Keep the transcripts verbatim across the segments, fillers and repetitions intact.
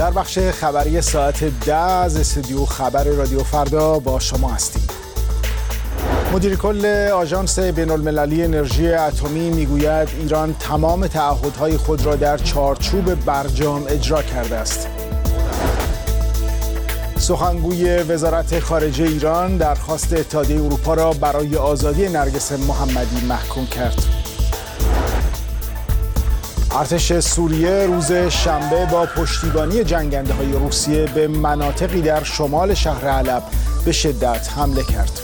در بخش خبری ساعت ده از استودیو خبر رادیو فردا با شما هستیم. مدیر کل آژانس بین‌المللی انرژی اتمی میگوید ایران تمام تعهدهای خود را در چارچوب برجام اجرا کرده است. سخنگوی وزارت خارجه ایران درخواست اتحادیه اروپا را برای آزادی نرگس محمدی محکوم کرد. ارتش سوریه روز شنبه با پشتیبانی جنگنده‌های روسیه به مناطقی در شمال شهر حلب به شدت حمله کرد.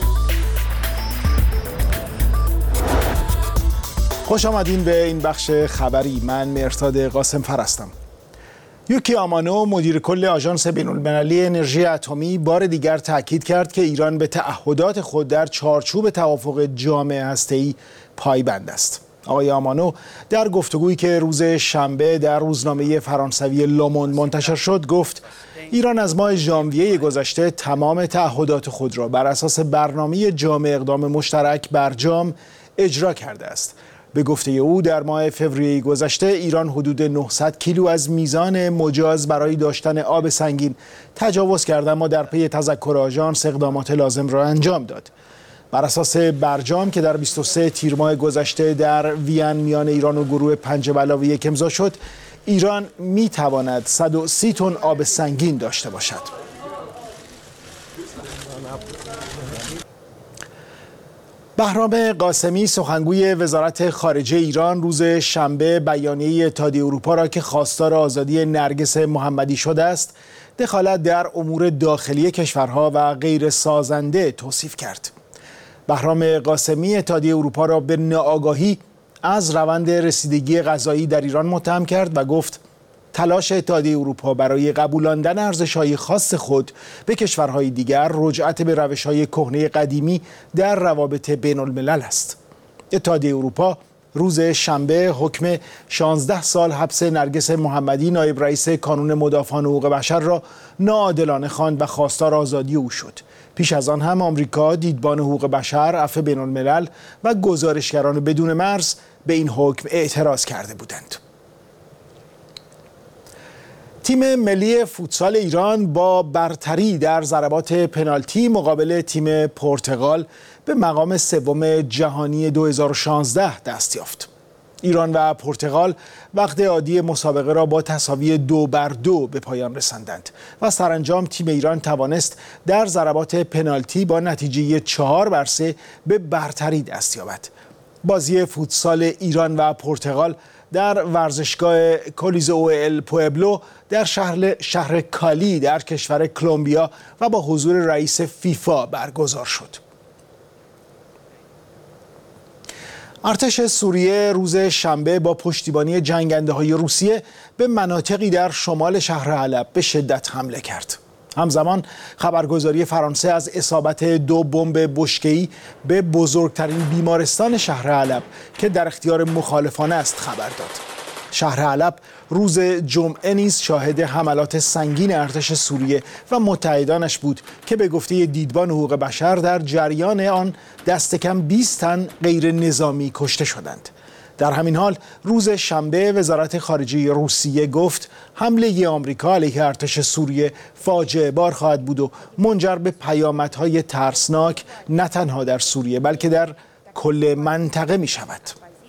خوش آمدین به این بخش خبری. من مهرداد قاسم فر هستم. یوکی آمانو مدیر کل آژانس بین‌المللی انرژی اتمی بار دیگر تاکید کرد که ایران به تعهدات خود در چارچوب توافق جامع هسته‌ای پایبند است. آقای آمانو در گفتگویی که روز شنبه در روزنامه فرانسوی لوموند منتشر شد گفت ایران از ماه ژانویه گذشته تمام تعهدات خود را بر اساس برنامه جامع اقدام مشترک برجام اجرا کرده است. به گفته او در ماه فوریه گذشته ایران حدود نهصد کیلو از میزان مجاز برای داشتن آب سنگین تجاوز کرد، اما در پی تذکر آژانس اقدامات لازم را انجام داد. بر اساس برجام که در بیست و سوم تیر ماه گذشته در وین میان ایران و گروه پنج به علاوه یک امضا شد، ایران می تواند صد و سی تن آب سنگین داشته باشد. بهرام قاسمی سخنگوی وزارت خارجه ایران روز شنبه بیانیه اتحادیه اروپا را که خواستار آزادی نرگس محمدی شده است دخالت در امور داخلی کشورها و غیر سازنده توصیف کرد. بهرام قاسمی اتحادیه اروپا را به ناآگاهی از روند رسیدگی غذایی در ایران متهم کرد و گفت تلاش اتحادیه اروپا برای قبولاندن ارزش‌های خاص خود به کشورهای دیگر رجعت به روش‌های کهنه قدیمی در روابط بین‌الملل است. اتحادیه اروپا روز شنبه حکم شانزده سال حبس نرگس محمدی نایب رئیس کانون مدافعان حقوق بشر را ناعادلانه خواند و خواستار آزادی او شد. پیش از آن هم آمریکا، دیدبان حقوق بشر، عفو بین‌الملل و گزارشگران بدون مرز به این حکم اعتراض کرده بودند. تیم ملی فوتسال ایران با برتری در ضربات پنالتی مقابل تیم پرتغال به مقام سوم جهانی دو هزار و شانزده دست یافت. ایران و پرتغال وقت عادی مسابقه را با تساوی دو بر دو به پایان رساندند و سرانجام تیم ایران توانست در ضربات پنالتی با نتیجه چهار بر سه به برتری دست یابد. بازی فوتسال ایران و پرتغال در ورزشگاه کولیزئو ال پوئبلو در شهر شهر کالی در کشور کلمبیا و با حضور رئیس فیفا برگزار شد. ارتش سوریه روز شنبه با پشتیبانی جنگنده‌های روسیه به مناطقی در شمال شهر حلب به شدت حمله کرد. همزمان خبرگزاری فرانسه از اصابت دو بمب بشکه‌ای به بزرگترین بیمارستان شهر حلب که در اختیار مخالفان است خبر داد. شهر حلب روز جمعه نیز شاهد حملات سنگین ارتش سوریه و متحدانش بود که به گفته دیدبان حقوق بشر در جریان آن دست کم بیست تن غیر نظامی کشته شدند. در همین حال روز شنبه وزارت خارجه روسیه گفت حمله آمریکا علیه ارتش سوریه فاجعه بار خواهد بود و منجر به پیامدهای ترسناک نه تنها در سوریه بلکه در کل منطقه می شود.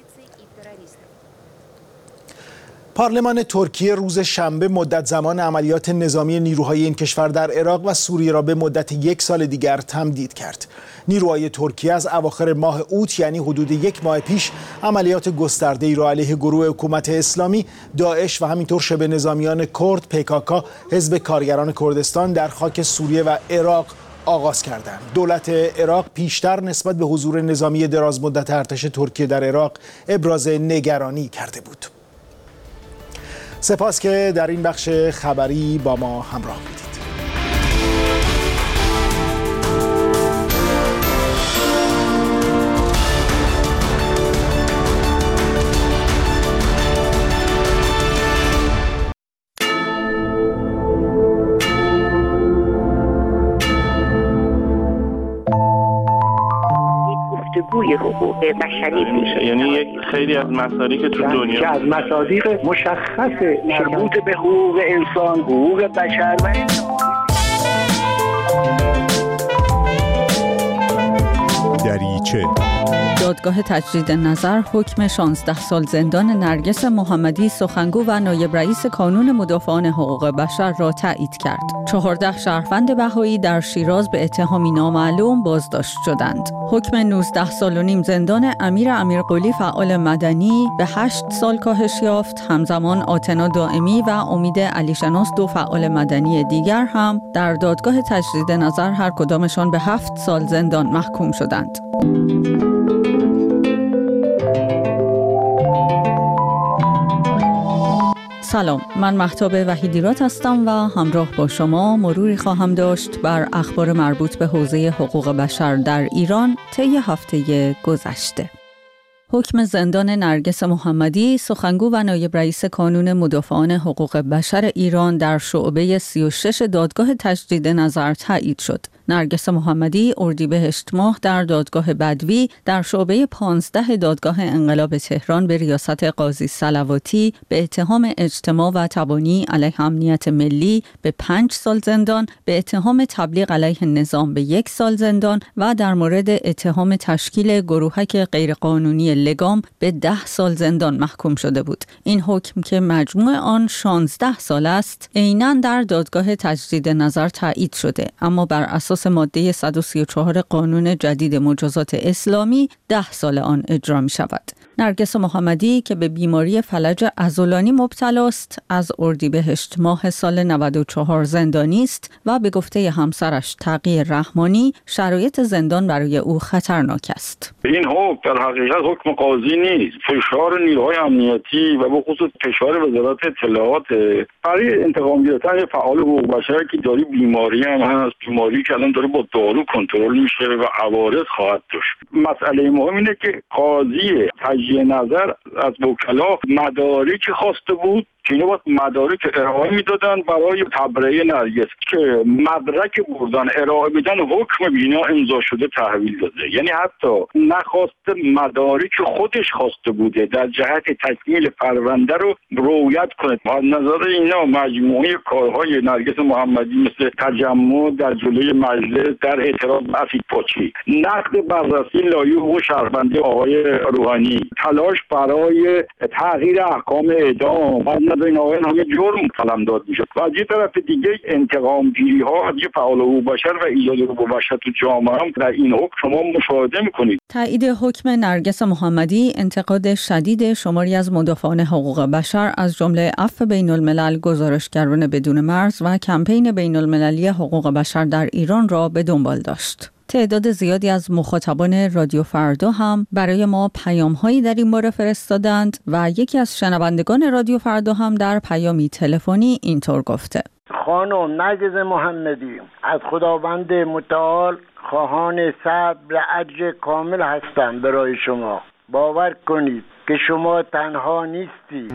پارلمان ترکیه روز شنبه مدت زمان عملیات نظامی نیروهای این کشور در عراق و سوریه را به مدت یک سال دیگر تمدید کرد. نیروهای ترکیه از اواخر ماه اوت یعنی حدود یک ماه پیش عملیات گسترده‌ای را علیه گروه حکومت اسلامی، داعش و همینطور شبه نظامیان کرد، پی کی کی، حزب کارگران کردستان در خاک سوریه و عراق آغاز کردند. دولت عراق پیشتر نسبت به حضور نظامی دراز مدت ارتش ترکیه در عراق ابراز نگرانی کرده بود. سپاس که در این بخش خبری با ما همراه بودید. توی حقوق بشری میشه. یعنی یک خیلی از مصادیق که تو دنیا که از مصادیق مشخص مربوط به حقوق انسان، حقوق بشر و دریچه دادگاه تجدید نظر حکم شانزده سال زندان نرگس محمدی سخنگو و نایب رئیس کانون مدافعان حقوق بشر را تایید کرد. چهارده شهروند بهایی در شیراز به اتهامی نامعلوم بازداشت شدند. حکم نوزده سال و نیم زندان امیر امیرقلی فعال مدنی به هشت سال کاهش یافت. همزمان آتنا دائمی و امید علیشناس دو فعال مدنی دیگر هم در دادگاه تجدید نظر هر کدامشان به هفت سال زندان محکوم شدند. سلام، من مهتاب وحیدیرات هستم و همراه با شما مروری خواهم داشت بر اخبار مربوط به حوزه حقوق بشر در ایران طی هفته گذشته. حکم زندان نرگس محمدی سخنگو و نایب رئیس کانون مدافعان حقوق بشر ایران در شعبه سی و شش دادگاه تجدید نظر تایید شد. نرگس محمدی اردیبهشت ماه در دادگاه بدوی در شعبه پانزده دادگاه انقلاب تهران به ریاست قاضی صلواتی به اتهام اجتماع و تبانی علیه امنیت ملی به پنج سال زندان، به اتهام تبلیغ علیه نظام به یک سال زندان و در مورد اتهام تشکیل گروهک غیرقانونی لگام به ده سال زندان محکوم شده بود. این حکم که مجموع آن شانزده سال است، عیناً در دادگاه تجدید نظر تایید شده، اما بر اساس ماده صد و سی و چهار قانون جدید مجازات اسلامی ده سال آن اجرا می شود. نرگس محمدی که به بیماری فلج عضلانی مبتلا است، از اردیبهشت ماه سال نود و چهار زندانی است و به گفته همسرش تقی رحمانی شرایط زندان برای او خطرناک است. این حکم در حقیقت حکم قاضی نیست، فشار نیروهای امنیتی و به خصوص فشار وزارت اطلاعات برای انتقام گرفتن فعال حقوق بشر که داری بیماری هم هست، بیماری که الان داره با دارو کنترل میشه و عوارض خواهد داشت. مسئله مهم اینه که قاضی تجدید نظر از وکلا مدارک خواسته بود که اینا باید مدارک ارائه میدادن برای تبرئه نرگس که مدرک بردن ارائه بدن حکم بینا امضا شده تحویل داده. یعنی حتی نخواسته مدارک خودش خواسته بوده در جهت تکمیل پرونده رو رویت کنه. از نظر اینا مجموعه کارهای نرگس محمدی مثل تجمع در جلوی مجلس در اعتراض به اسید پاچی، نقد بررسی لایحه حقوق شهروندی آقای روحانی، تلاش برای تغییر احکام اعدام، از این آقایان همه جرم قلمداد میشه و از یه طرف دیگه انتقام گیری ها از یه فعال حقوق بشر و ایجاد حقوق بشر تو جامعه هم در این حکم شما مشاهده میکنید. تایید حکم نرگس محمدی انتقاد شدید شماری از مدافعان حقوق بشر از جمله عفو بین الملل، گزارشگران بدون مرز و کمپین بین المللی حقوق بشر در ایران را به دنبال داشت. تعداد زیادی از مخاطبان رادیو فردا هم برای ما پیام‌هایی در این باره فرستادند و یکی از شنوندگان رادیو فردا هم در پیامی تلفنی اینطور گفته: خانم نرگس محمدی، از خداوند متعال خواهان صبر اجر کامل هستم برای شما. باور کنید که شما تنها نیستی.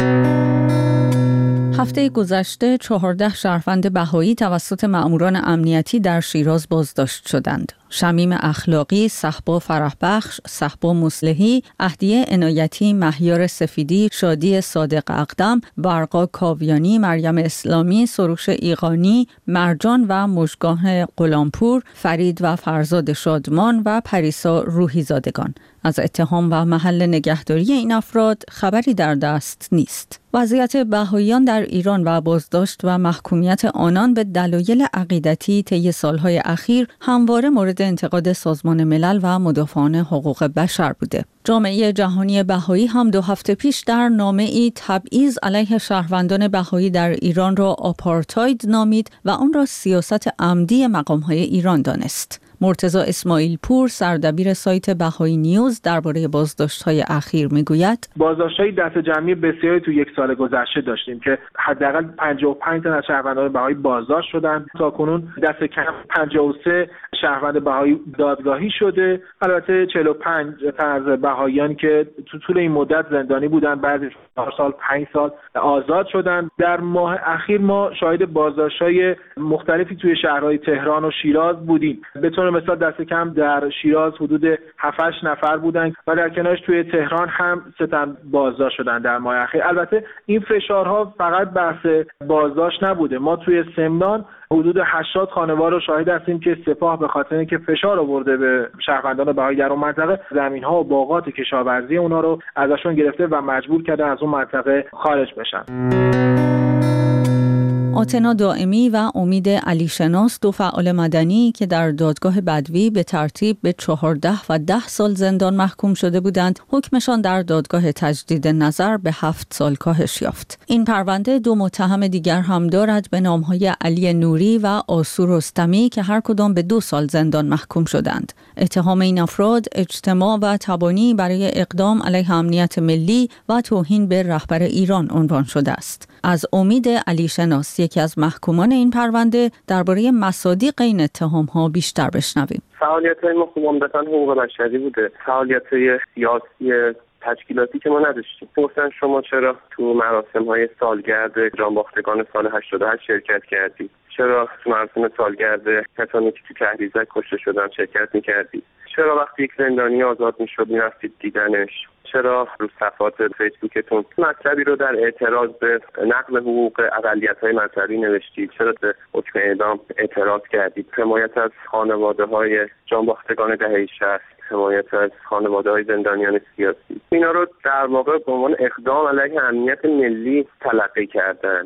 هفته گذشته چهارده شهروند بهایی توسط مأموران امنیتی در شیراز بازداشت شدند. شمیم اخلاقی، صحبا فرحبخش، صحبا مصلحی، اهدیه عنایتی، مهیار سفیدی، شادی صادق اقدم، برقا کاویانی، مریم اسلامی، سروش ایقانی، مرجان و مژگان غلامپور، فرید و فرزاد شادمان و پریسا روحی زادگان. از اتهام و محل نگهداری این افراد خبری در دست نیست. وضعیت بهائیان در ایران و بازداشت و محکومیت آنان به دلایل عقیدتی طی سالهای اخیر همواره مورد انتقاد سازمان ملل و مدافعان حقوق بشر بوده. جامعه جهانی بهایی هم دو هفته پیش در نامه‌ای تبعیض علیه شهروندان بهایی در ایران را آپارتاید نامید و آن را سیاست عمدی مقام‌های ایران دانست. مرتضی اسماعیل پور، سردبیر سایت بهایی نیوز، درباره بازداشت‌های اخیر میگوید: بازداشت‌های دست جمعی بسیاری تو یک سال گذشته داشتیم که حداقل پنجاه و پنج تن از شهروندان بهایی بازداشت شدند. تاکنون دست کم پنجاه و سه شهروند بهایی دادگاهی شده. البته چهل و پنج تن از بهاییان که تو طول این مدت زندانی بودن، بعضی چهار سال پنج سال آزاد شدن. در ماه اخیر ما شاهد بازداشت‌های مختلفی توی شهرهای تهران و شیراز بودیم. به طور مثال دست کم در شیراز حدود هفت هشت نفر بودن و در کنارش توی تهران هم سه تن بازداشت شدن در ماه اخیر. البته این فشارها فقط بحث بازداشت نبوده. ما توی سمنان حدود هشتاد خانوار رو شاهد هستیم که سپاه به خاطر اینکه فشار آورده به شهروندان بهایی در اون منطقه، زمین‌ها و باغات کشاورزی اونا رو ازشون گرفته و مجبور کرده از اون منطقه خارج بشن. آتنا دائمی و امید علیشناس، دو فعال مدنی که در دادگاه بدوی به ترتیب به چهارده و ده سال زندان محکوم شده بودند، حکمشان در دادگاه تجدید نظر به هفت سال کاهش یافت. این پرونده دو متهم دیگر هم دارد به نامهای علی نوری و آسو رستمی که هر کدام به دو سال زندان محکوم شدند. اتهام این افراد اجتماع و تبانی برای اقدام علیه امنیت ملی و توهین به رهبر ایران عنوان شده است. از امید علیشناس، یکی از محکومان این پرونده، درباره مصادیق این اتهام‌ها بیشتر بشنویم. فعالیت‌های ما خوب عمدتاً حقوق بشری بوده. فعالیت‌های سیاسی تشکیلاتی که ما نداشتیم. پرسن شما چرا تو مراسم‌های سالگرد جانباختگان سال هشتاد و هشت شرکت کردی؟ چرا تو مراسم سالگرد کسانی که تو تحریزک کشته شدن شرکت می‌کردی؟ چرا وقتی یک زندانی آزاد می‌شد می‌رفتید دیدنش؟ چرا رو صفحات فیسبوکتون مطلبی رو در اعتراض به نقض حقوق اقلیت‌های مذهبی نوشتید؟ چرا به حکم اعدام اعتراض کردید؟ حمایت از خانواده‌های جانباختگان دهه شصت، حمایت از خانواده‌های زندانیان سیاسی، اینا رو در واقع به عنوان اقدام علیه امنیت ملی تلقی کردن.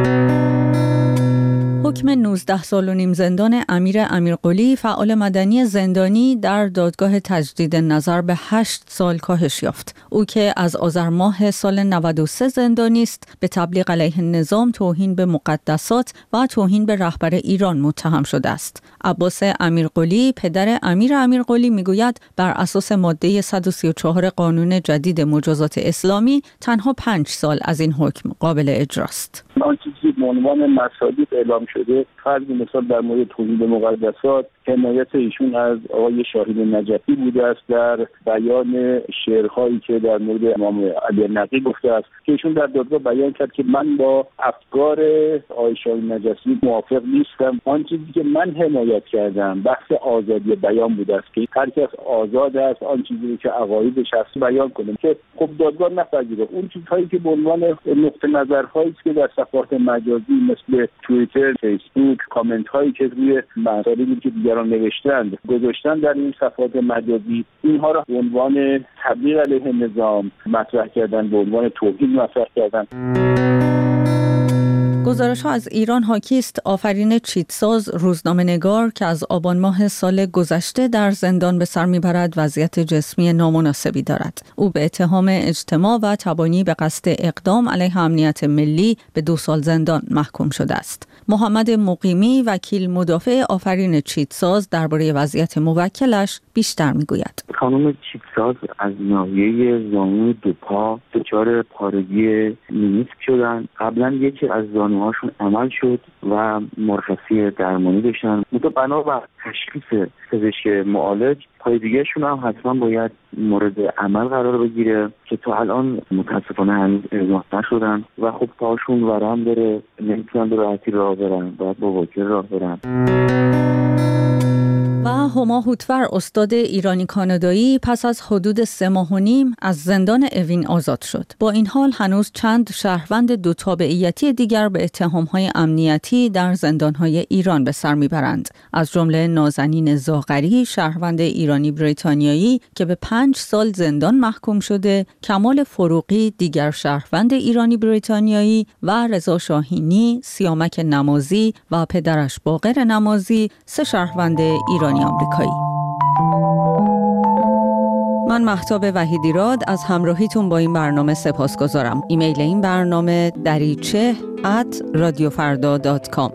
حکم نوزده سال و نیم زندان امیر امیرقلی، فعال مدنی زندانی، در دادگاه تجدید نظر به هشت سال کاهش یافت. او که از آذر ماه سال نود و سه زندانی است، به تبلیغ علیه نظام، توهین به مقدسات و توهین به رهبر ایران متهم شده است. عباس امیرقلی، پدر امیر امیرقلی، میگوید بر اساس ماده صد و سی و چهار قانون جدید مجازات اسلامی تنها پنج سال از این حکم قابل اجراست. آن چیزی به عنوان مصادیق اعلام شده، فرض مثال در مورد توهین به مقدسات، حمایت ایشون از آقای شاهین نجفی بوده است در بیان شعرهایی که در مورد امام علی نقی گفته است که ایشون در دادگاه بیان کرد که من با افکار آقای شاهین نجفی موافق نیستم. آن چیزی که من حمایت کردم بحث آزادی بیان بوده است که هر کس آزاد است آن چیزی که عقاید شخصی بیان کنه، که خب دادگاه نپذیره. اون چیزهایی که به عنوان نقطه نظرهایی است که در صفحات مجازی مثل توییتر، فیسبوک، کامنت هایی که روی مطالبی که دیگران نوشتند گذاشتن در این صفحات مجازی، اینها را به عنوان تبلیغ علیه نظام مطرح کردن، به عنوان توهین مطرح کردن. گزارش‌ها از ایران حاکی است آفرین چیتساز، روزنامه‌نگار که از آبان ماه سال گذشته در زندان به سر می‌برد، وضعیت جسمی نامناسبی دارد. او به اتهام اجتماع و تبانی به قصد اقدام علیه امنیت ملی به دو سال زندان محکوم شده است. محمد مقیمی، وکیل مدافع آفرین چیتساز، درباره وضعیت موکلش بیشتر می‌گوید. خانم چیتساز از ناحیه زانو دو پا دچار پارگی مینیسک شدن. قبلا یکی از زانوهاشون عمل شد و مرخصی درمانی داشتن. منتها بنابر تشخیص پزشک معالج، پای دیگه‌شون هم حتما باید مورد عمل قرار بگیره که تا الان متاسفانه هنوز اعزام نشدن و خب پاشون ورم داره، نمیتونن به راحتی راه برن، باید با وکیل راه برن. و هما هوتور، استاد ایرانی کانادایی، پس از حدود سه ماه و نیم از زندان اوین آزاد شد. با این حال هنوز چند شهروند دو تابعیتی دیگر به اتهام‌های امنیتی در زندان‌های ایران به سر می‌برند. از جمله نازنین زاغری، شهروند ایرانی بریتانیایی که به پنج سال زندان محکوم شده، کمال فروغی، دیگر شهروند ایرانی بریتانیایی، و رضا شاهینی، سیامک نمازی و پدرش باقر نمازی، سه شهروند ایرانی آمریکایی. من مهتاب وحیدیراد از همراهیتون با این برنامه سپاسگزارم. ایمیل این برنامه دریچه ات رادیو فردا دات کام.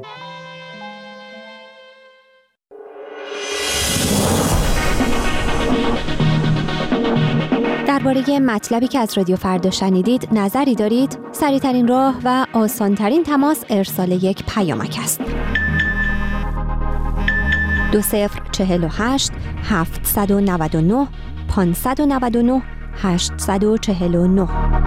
درباره مطلبی که از رادیو فردا شنیدید نظری دارید؟ سریع‌ترین راه و آسان‌ترین تماس ارسال یک پیامک است. دو صفر چهل و هشت هفتصد و نود و نه پانصد و نود و نه هشتصد و چهل و نه.